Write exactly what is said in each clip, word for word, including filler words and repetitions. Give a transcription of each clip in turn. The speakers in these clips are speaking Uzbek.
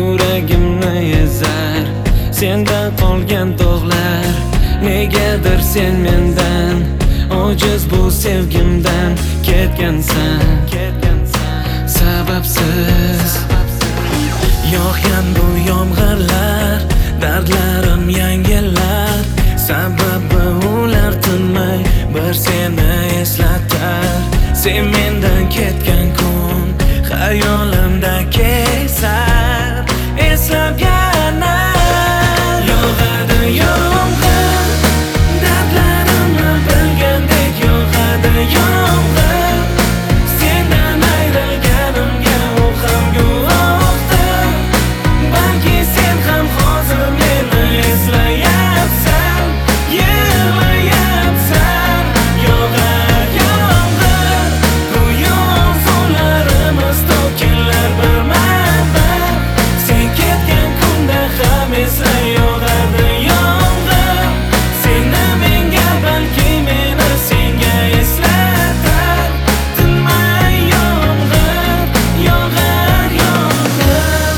yuragimni ezar senda qolgan dog'lar. Negadir sen mendan ojiz bu sevgimdan ketgansan, sababsiz. Yog'gan bu yomg'irlar, dardlarim yangilar. Sababi ular tinmay bir seni eslatar. Sen mendan ketgan kun xayolimda kezar. Eslab yana yog'adi yomg'ir, dardlarimni bilgandek yog'adi yomg'ir. Sendan ayrilganimga u ham guvohdir. Balki sen ham hozir meni eslayapsan, yig'layapsan. Yog'ar yomg'ir, go'yo suvlarimiz to'kilar birma-bir. Sen ketgan kunda ham esla yog'adi yomg'ir. Seni menga, balki meni senga eslatar. Tinmay yomg'ir, yog'ar yomg'ir.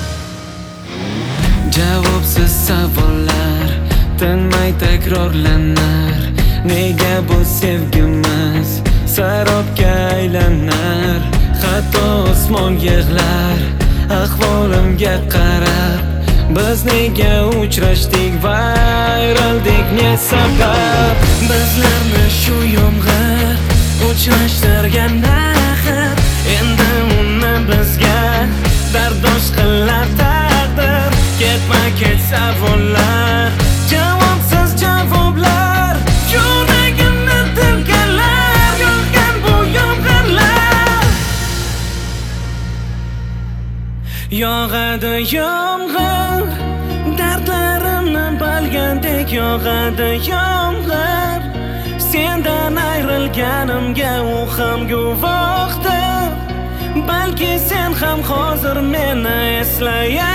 Javobsiz savollar tinmay takrorlanar. Nega bu sevgimiz sarobga aylanar? Hatto osmon yig'lar ahvolimga qarab. Biz nega uchrashdik va ayrildik, ne sabab? Bizlarni shu yomg'ir uchrashtirgan axir. Endi uni bizga dardosh qilar taqdir. Ketma ket savollar, javobsiz javoblar, yuragimni tilkalar. Yog'gan bu yomg'irlar, yog'adi yomg'ir, dardlarimni bilgandek yog'adi yomg'ir. Sendan ayrilganimga u ham guvohdir. Balki sen ham hozir meni eslayapsan.